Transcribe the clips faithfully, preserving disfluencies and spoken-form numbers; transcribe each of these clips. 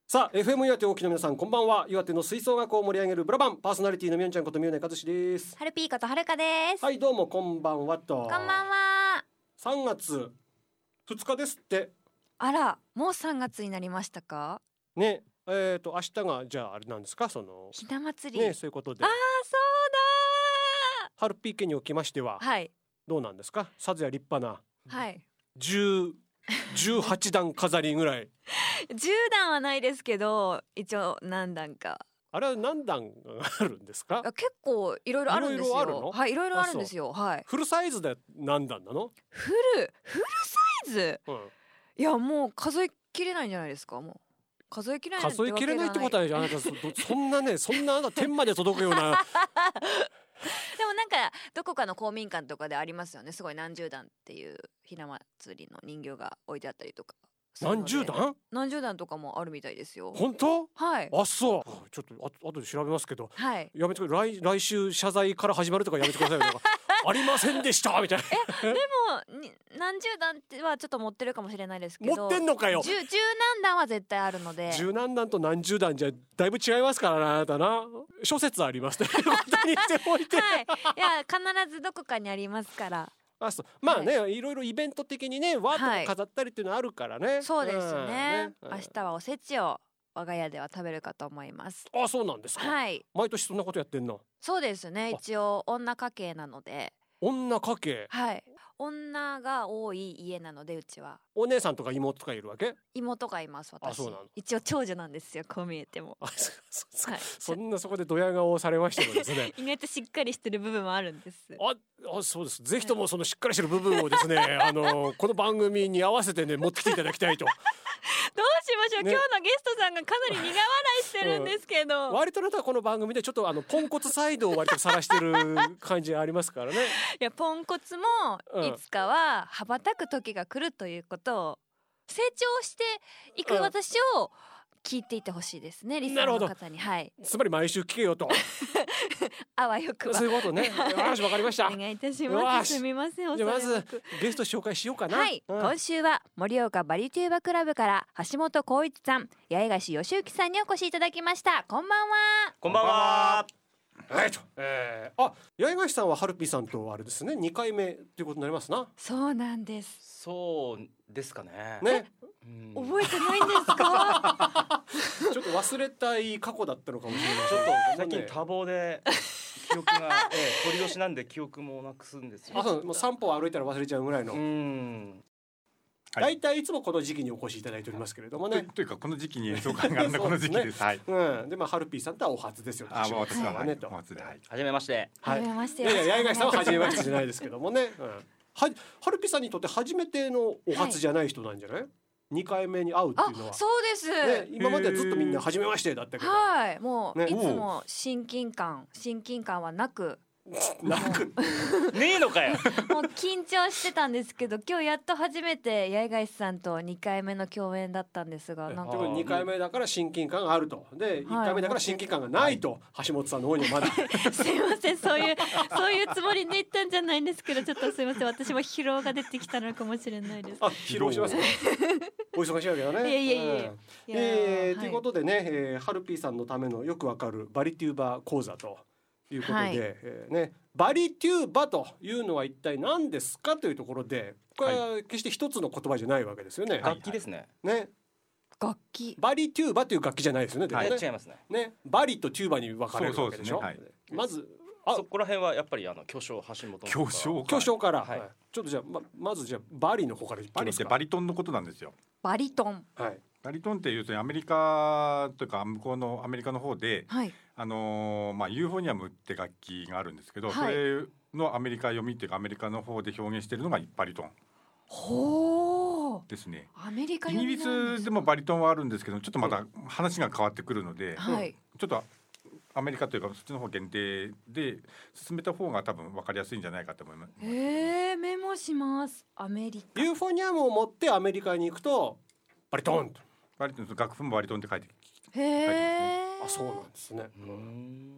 さあ エフエム 岩手お聞きの皆さんこんばんは。岩手の吹奏楽を盛り上げるブラバンパーソナリティのみおんちゃんことみおねかずしです。 はるぴーことはるかです。 はいどうもこんばんはと。 こんばんは。 さんがつふつかですって。 あらもうさんがつになりましたかね。えーと明日がじゃああれなんですか、そのひな祭りね、そういうことで。 あーそうはるぴー家におきましては、 だはいどうなんですか、さぞや立派なはいじゅう、じゅうはちだん飾りぐらい。 じゅうだんはないですけど一応何段か。 あれは何段あるんですか。 結構いろいろあるんですよ。 いろいろあるの。 はいいろいろあるんですよ。はいフルサイズで何段なの。 フルフルサイズ、 うん、 いやもう数えきれないんじゃないですか。もう数えきれない数えきれないってことはないじゃん。あなた そ, そんなねそんなあなた天まで届くようなでもなんかどこかの公民館とかでありますよね。すごい何十段っていうひな祭りの人形が置いてあったりとか。 何十段何十段とかもあるみたいですよ。 本当。 はいあそうちょっとあ後で調べますけど、 はい、 やめてくれ。 来, 来週謝罪から始まるとかやめてくださいよ。なんかありませんでしたみたいな。 えでもに何十段ってはちょっと持ってるかもしれないですけど、 持ってんのかよ。 十十何段は絶対あるので。 十何段と何十段じゃだいぶ違いますからな、あなたな。諸説ありますね。本当にしておいて、 はい、いや必ずどこかにありますから。 あそうまあね、はい、いろいろイベント的にねわーっと飾ったりっていうのあるからね、 はい、そうですね、 ね、 明日はおせちを我が家では食べるかと思います。 あそうなんですか。 はい、 毎年そんなことやってんの。 そうですね、一応女家系なので。 女家系。 はい、女が多い家なのでうちは。 お姉さんとか妹とかいるわけ。 妹がいます私。 あそうなの。 一応長女なんですよ、こう見えても。 あそ, そ, はい、 そんなそこでドヤ顔をされましてもですね意外としっかりしてる部分もあるんです。 ああそうです。ぜひともそのしっかりしてる部分をですねあのこの番組に合わせてね持ってきていただきたいと。 どうしましょう、ね、今日のゲストさんがかなり苦笑いしてるんですけど、 うん、割とあなたはこの番組でちょっとあのポンコツサイドを割と晒してる感じがありますからね。 いやポンコツもいつかは羽ばたく時が来るということを、成長していく私を聞いていてほしいですね、リスナーの方に。はい、 つまり毎週聞けよとあわよくばそういうことね。よしわかりました。 お願いいたします。すみません。 じゃあまずゲスト紹介しようかな。 はい、うん、今週は盛岡バリテューバクラブから橋本光一さん、八重樫義之さんにお越しいただきました。こんばんは。 こんばんは。 はいと、えー、あ八重樫さんははるぴさんとあれですねにかいめということになりますな。 そうなんです。 そうですかね。 ね、 うん、覚えてないんですか。 ちょっと忘れたい過去だったのかもしれない。 ちょっと最近多忙で記憶が、ええ、取り年なんで記憶もなくすんですよ。 あそうもう散歩歩いたら忘れちゃうぐらいの。 うんだいたいいつもこの時期にお越しいただいておりますけれどもね。 と, というかこの時期に演奏会があるのこの時期です。はい。 うん。でまあはるぴーさんとはお初ですよ。 あ、もう私はねと。 はじめまして。 はじめまして。 いやいや八重樫さんははじめましてじゃないですけどもね。うん、ははるぴーさんにとって初めてのお初じゃない人なんじゃない？はいにかいめに会うっていうのは。 そうです、 ね、今まではずっとみんな初めましてだったけど、 はいもう、ね、いつも親近感親近感はなくなくねえのかよ。 もう緊張してたんですけど今日やっと初めて八重樫さんとにかいめの共演だったんですが、なんかにかいめだから親近感があると。でいっかいめだから親近感がないと、はい、橋本さんの方にはまだすいません、そういうそういうつもりで言ったんじゃないんですけど、ちょっとすいません、私も疲労が出てきたのかもしれないです。 あ疲労しますね。お忙しいわけだね。 いやいやいや、うん、 えー、ということでね、えー、はるぴーさんのためのよくわかるバリテューバ講座ということで、はい、えーね、バリテューバというのは一体何ですかというところで、これは決して一つの言葉じゃないわけですよね。 楽器ですね。 ね、 楽器。 バリテューバという楽器じゃないですよね。でもね、 はい、違いますね。 ね、バリとテューバに分かれるわけでしょ。 そうそうですね、はい、 まずあそこら辺はやっぱりあの巨匠橋本巨匠巨匠から、 はい、 ちょっとじゃあ ま, まずじゃあバリの方からいきますか。 バリってバリトンのことなんですよ。 バリトン、 はい、 バリトンっていうとアメリカというか向こうのアメリカの方で、 はい、 あのーまあ、ユーフォニアムって楽器があるんですけど、 はい、 それのアメリカ読みっていうかアメリカの方で表現しているのがバリトンほーですね。 アメリカイギリスでもバリトンはあるんですけど、ちょっとまた話が変わってくるので、 はい、 ちょっとアメリカというかそっちの方限定で進めた方が多分分かりやすいんじゃないかと思います。 へー、メモします。アメリカユーフォニアムを持ってアメリカに行くとバリトンと、 バリトン楽譜もバリトンって書いてへえ、 あ、そうなんですね。うん、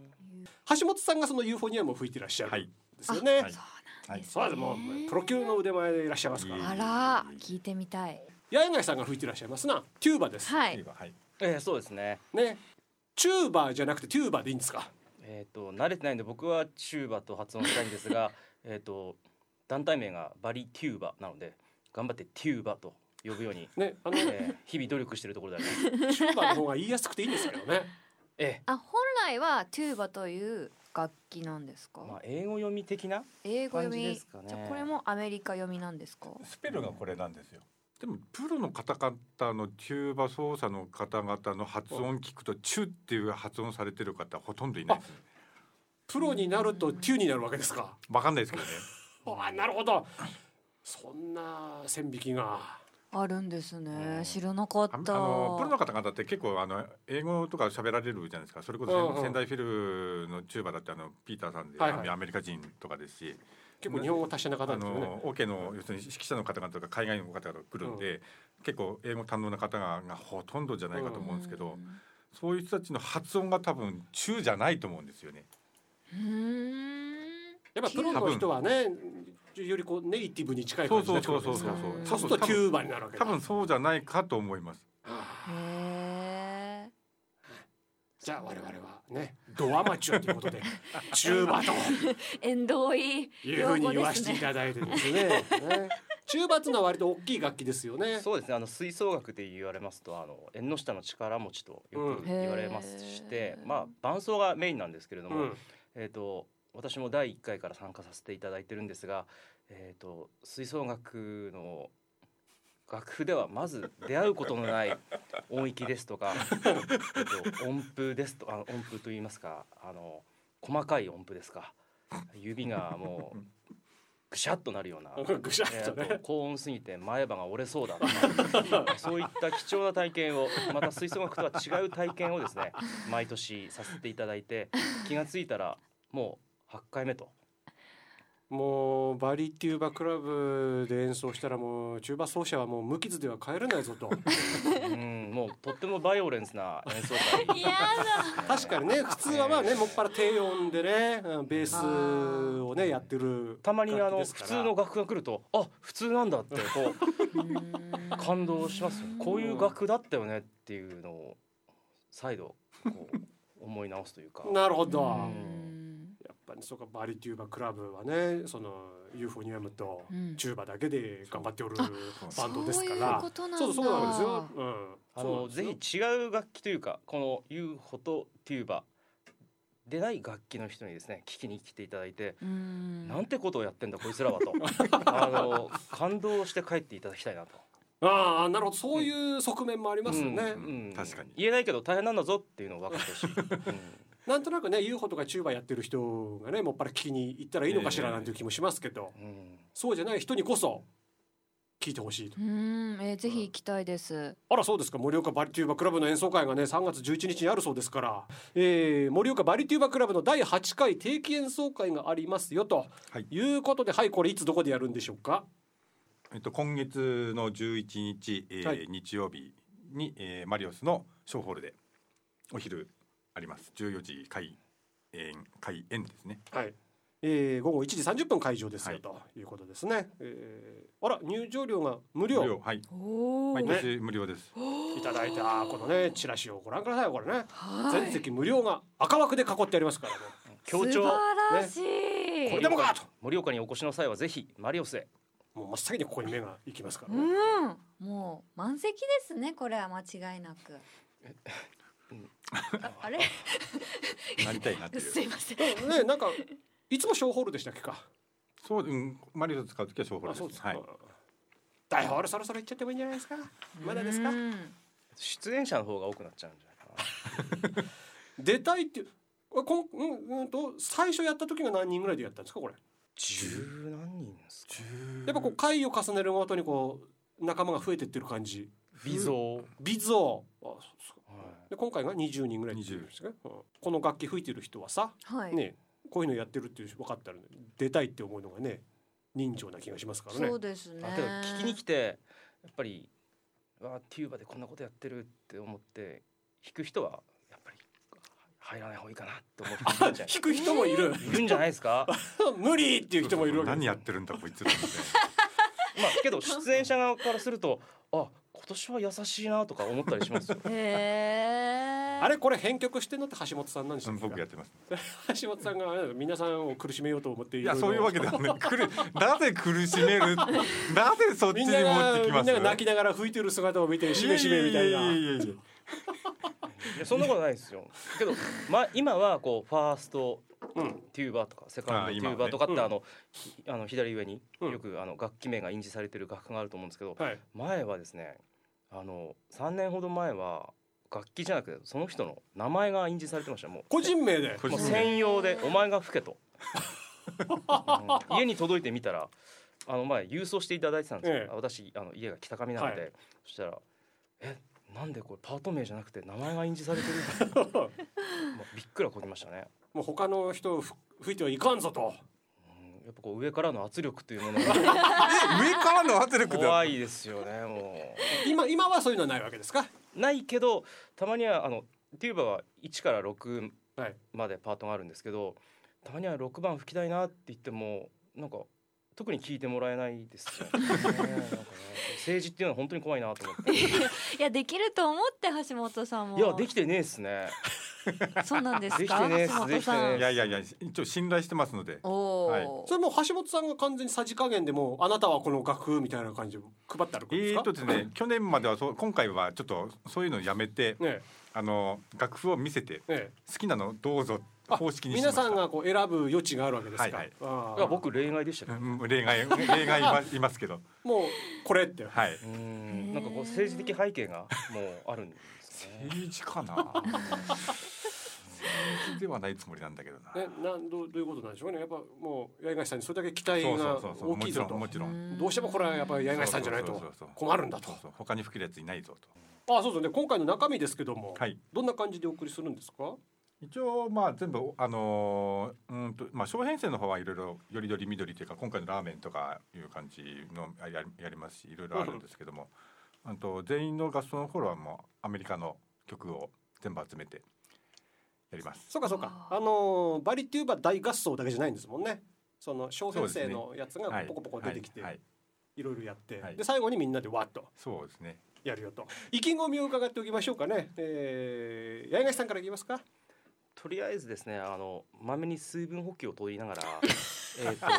橋本さんがそのユーフォニアムを吹いてらっしゃるんですよね。 はい、そうなんですね。 はい、そうもうプロ級の腕前でいらっしゃいますから。 あら、聞いてみたい。 八重樫さんが吹いてらっしゃいますな。テューバです。 はい。 はい。 えー、そうですね。 ね。チューバーじゃなくてテューバーでいいんですか。 えっ、と慣れてないんで僕はチューバと発音したいんですが、えっと団体名がバリテューバなので頑張ってテューバと呼ぶように、 ね、あの、 えー、日々努力しているところであります。 チューバーの方が言いやすくていいんですけどね。 ええ、 あ、本来はトゥーバという楽器なんですか。 まあ英語読み的な英語読み感じですかね。 じゃあこれもアメリカ読みなんですか。 スペルがこれなんですよ。でもプロの方々のテューバ奏者の方々の発音聞くとチュっていう発音されてる方ほとんどいないですね。 プロになるとテューになるわけですか。 わかんないですけどね。 あ、なるほど。そんな線引きがあるんですね。 うん知らなかった。 ああのプロの方々って結構あの英語とか喋られるじゃないですか。それこそうんうん仙台フィルのチューバだってあのピーターさんで、 はいはい、 アメリカ人とかですし、 結構日本語達者な方あですよね。 のオケの要するに指揮者の方々とか海外の方々が来るんで、うん、結構英語堪能な方がほとんどじゃないかと思うんですけど、うん、そういう人たちの発音が多分チューじゃないと思うんですよね。 うーん、 やっぱプロの人はねよりこうネイティブに近い感じになってくるんですか。そうするとテューバになるわけだ。 多分そうじゃないかと思います。 へー。 じゃあ我々はねドアマチュアということでチューバと縁遠いいうふうに言わせていただいてですね。ね、チューバってのは割と大きい楽器ですよね。 そうですね。あの吹奏楽で言われますとあの縁の下の力持ちとよく言われますして、うん、まあ伴奏がメインなんですけれども、うん、えっと私もだいいっかいから参加させていただいてるんですが、えー、と吹奏楽の楽譜ではまず出会うことのない音域ですとかえと音符ですとあ音符といいますかあの細かい音符ですか指がもうぐしゃっとなるようなぐしゃっとね、 えー、と高音すぎて前歯が折れそうだそういった貴重な体験をまた吹奏楽とは違う体験をですね毎年させていただいて気がついたらもうはちかいめと。 もうバリテューバクラブで演奏したらもうチューバ奏者はもう無傷では帰れないぞとうん、もうとってもバイオレンスな演奏会やだ確かにね普通はまあねもっぱら低音でねベースをねやってるたまにあの普通の楽譜が来るとあ普通なんだってこう感動しますよ。こういう楽譜だったよねっていうのを再度こう思い直すというか。 なるほど。 うんやっぱりそうかバリテューバクラブはねそのユーフォニアムとチューバだけで頑張っておるバンドですから、 そうそうそうなんですよ。うん、 あのぜひ違う楽器というかこのユーフォとテューバでない楽器の人にですね聞きに来ていただいてなんてことをやってんだこいつらはとあの感動して帰っていただきたいなと。 ああなるほどそういう側面もありますよね。 うんうん、 確かに言えないけど大変なんだぞっていうのを分かってほしい。うんなんとなくね ユーフォ とかチューバやってる人がねもっぱら聞きに行ったらいいのかしらなんていう気もしますけど、えーうん、そうじゃない人にこそ聞いてほしいと。 うん、えー、ぜひ行きたいです、うん、 あらそうですか。盛岡バリテューバクラブの演奏会がねさんがつじゅういちにちにあるそうですから、えー、盛岡バリテューバクラブのだいはちかい定期演奏会がありますよと、はい、いうことではいこれいつどこでやるんでしょうか。 えっと、今月のじゅういちにち、えーはい、日曜日に、えー、マリオスのショーホールでお昼あります。じゅうよじ開演開演ですね。 はい。えー、午後いちじさんじゅっぷん会場ですよ、はい、ということですね。えー、あら入場料が無料。 無料はい。毎年無料です。 いただいたこのねチラシをご覧ください。これね、はい、全席無料が赤枠で囲ってありますからね。 強調。 素晴らしい、 ね。これでもかと。 盛岡にお越しの際はぜひマリオスへ。 もう真っ先にここに目が行きますからね。 うん、もう満席ですねこれは間違いなく。あ, あれなりたいなっていう。 すいません。 ねなんかいつもショーホールでしたっけか。 そう、うん、マリオ使うときはショーホールです。そうですか。はい。 大ホールそろそろ行っちゃってもいいんじゃないですか。まだですか。 出演者の方が多くなっちゃうんじゃないかな。 出たいってこん、うんうんと最初やった時が何人ぐらいでやったんですかこれ。 十何人ですか。 やっぱこう回を重ねるごとにこう仲間が増えてってる感じ。 微増。 微増。あ、そうですか。で今回がにじゅうにんぐらいですね、うん、この楽器吹いてる人はさ、はい、ねこういうのやってるって分かったら、ね、出たいって思うのがね人情な気がしますからね。 そうですね。 あけど聞きに来てやっぱりわテューバでこんなことやってるって思って弾く人はやっぱり入らない方がいいかなって思ってるんじゃない弾く人もいるいるんじゃないですか。 無理っていう人もいるわけです。 何やってるんだこいつらみたいな。 まあけど出演者側からするとあ今年は優しいなとか思ったりしますよ。 へー。 あれこれ編曲してんのって橋本さんなんでしょうか。 僕やってます。 橋本さんが皆さんを苦しめようと思っていいやそういうわけではねくるなぜ苦しめるなぜそっちに持ってきます。 みんなが泣きながら吹いてる姿を見てしめしめみたいな。 いやいやいやいやいやそんなことないですよ。けど、まあ、今はこうファーストテューバーとかセカンドテューバーとかってあの、あの左上によくあの楽器名が印字されてる楽譜があると思うんですけど、 はい、 前はですねあのさんねんほど前は楽器じゃなくてその人の名前が印字されてました。もう個人名でもう専用でお前が吹けと、うん、家に届いてみたらあの前郵送していただいてたんですよ、ええ、私あの家が北上なので、はい、そしたらえなんでこれパート名じゃなくて名前が印字されてるもうびっくらこきましたね。 もう他の人を吹いてはいかんぞと、うん、 やっぱこう上からの圧力というものが上からの圧力怖いですよね。もう 今, 今はそういうのはないわけですか。 ないけどたまにはあのテューバはいちからろくまでパートがあるんですけど、はい、たまにはろくばん吹きたいなって言ってもなんか特に聞いてもらえないですよ、ね、なんかね、政治っていうのは本当に怖いなと思っていやできると思って橋本さんも。 いやできてねえっすね。 そうなんですか。 できてねえっす。できてねえ。 いやいやいや一応信頼してますので。 おー、 はい、 それも橋本さんが完全にさじ加減でもあなたはこの楽譜みたいな感じで配ってあるんですか。 えーとですね去年まではそう今回はちょっとそういうのをやめて、ね、あの楽譜を見せて、ね、好きなのどうぞ方式にしました。 皆さんがこう選ぶ余地があるわけですか。はいはい、 あいや僕例外でしたけど、 うん、例外例外いま、いますけどもうこれってはいうんなんかこう政治的背景がもうあるんですね。 政治かな政治ではないつもりなんだけどな。 えなんどうどういうことなんでしょうね。やっぱもう八重樫さんにそれだけ期待が大きいぞと。 もちろんもちろんどうしてもこれはやっぱり八重樫さんじゃないと困るんだと。 そうそう他に吹けるやついないぞと。あそうですね。今回の中身ですけども、 はい、 どんな感じでお送りするんですか。 一応まあ全部あのー、うんとまあ小編成の方はいろいろよりどりみどりというか今回のラーメンとかいう感じのや り, やりますしいろいろあるんですけども、うん、と全員の合奏の頃はもうアメリカの曲を全部集めてやります。 そうかそうか。あのー、バリテューバ大合奏だけじゃないんですもんね。その小編成のやつがポコポコ出てきて、いろいろやって、はい、で最後にみんなでわっとそうですねやるよと。意気込みを伺っておきましょうかね。えー、八重樫さんからいきますか。 とりあえずですねあのまめに水分補給を取りながらえと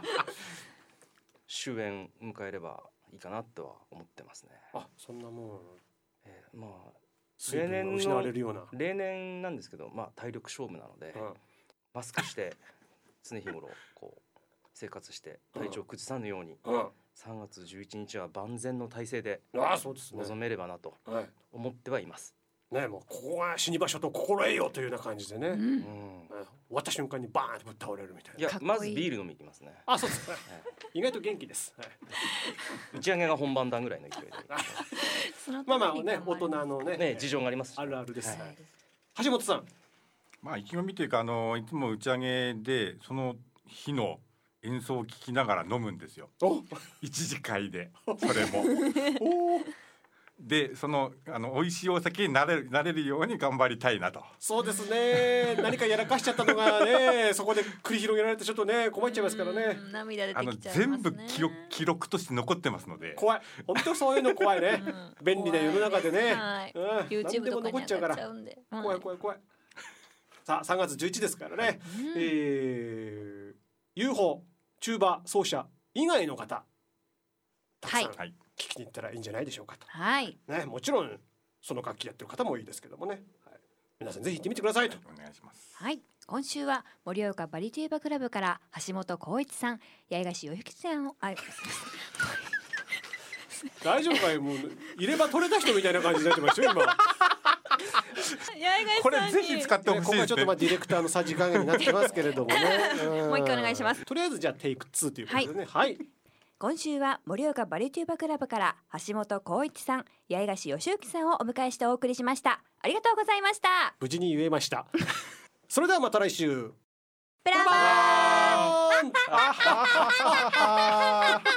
終演迎えればいいかなとは思ってますね。 あそんなもん、 えー、まあ水分が失われるような例年なんですけど、まあ、体力勝負なので、うん、マスクして常日頃こう生活して体調を崩さぬように、うん、さんがつじゅういちにちは万全の体制で臨めればなと思ってはいます。 ね、もうここが死に場所と心得よというような感じでね、うんうん、終わった瞬間にバーンとぶっ倒れるみたいな。 いやまずビール飲みに行きますね。 あそうですね、はい、意外と元気です、はい、 打ち上げが本番だぐらいの勢いでまあまあね大人の ね, ね事情がありますし、 あるあるです、はい、橋本さん。 まあ意気込みというかあのいつも打ち上げでその日の演奏を聴きながら飲むんですよ一次会で。それもおでそのあの美味しいお酒になれるなれるように頑張りたいなと。 そうですね。何かやらかしちゃったのがねそこで繰り広げられてちょっとね困っちゃいますからね。 涙出てきちゃいますね。 あの全部記録記録として残ってますので怖い。本当そういうの怖いね、うん、便利な世の中でね、 はいうん、 YouTube とかに上がっちゃうんで怖い怖い怖い。さあさんがつじゅういちですからね、うんえー、ユーフォー チューバ奏者以外の方たくさん、はい聞きに行ったらいいんじゃないでしょうかと、 はいね、もちろんその楽器やってる方もいいですけどもね、はい、皆さんぜひ行ってみてくださいと。 お願いします。 はい、今週は盛岡バリテューバクラブから橋本光一さん、八重樫義之さんをあ大丈夫かよ、もう入れ歯取れた人みたいな感じになってましたよ今これぜひ使ってほしいですね。 ここはちょっとまあディレクターのさじ加減になってますけれどもねもう一回お願いします。 とりあえずじゃあテイクツーということでね、はい、はい今週は盛岡バリテューバクラブから橋本光一さん、八重樫義之さんをお迎えしてお送りしました。ありがとうございました。 無事に言えましたそれではまた来週。 ブラボー